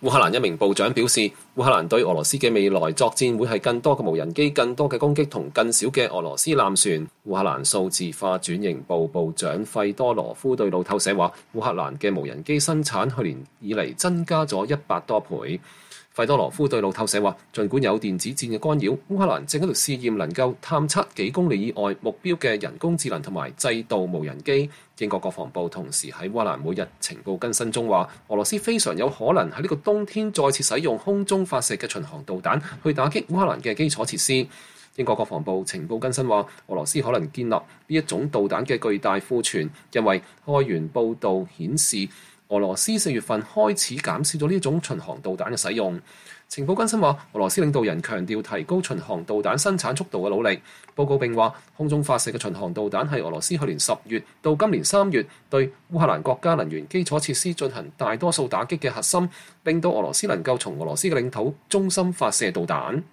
烏克蘭一名部長表示，烏克蘭對俄羅斯嘅未來作戰會係更多嘅無人機、更多嘅攻擊同更少嘅俄羅斯艦船。烏克蘭數字化轉型部部長費多羅夫對路透社話，烏克蘭嘅無人機生產去年以嚟增加咗100多倍。費多羅夫對路透社話，儘管有電子戰嘅干擾，烏克蘭正喺度試驗能夠探測幾公里以外目標嘅人工智能同埋制導無人機。英國國防部同時喺烏克蘭每日情報更新中話，俄羅斯非常有可能喺呢個冬天再次使用空中發射嘅巡航導彈去打擊烏克蘭嘅基礎設施。英國國防部情報更新話，俄羅斯可能建立呢一種導彈嘅巨大庫存，因為開源報導顯示，俄羅斯4月份開始減少咗呢種巡航導彈嘅使用。情報更新話，俄羅斯領導人強調提高巡航導彈生產速度嘅努力。報告並話，空中發射嘅巡航導彈係俄羅斯去年10月到今年3月對烏克蘭國家能源基礎設施進行大多數打擊嘅核心，令到俄羅斯能夠從俄羅斯嘅領土中心發射導彈。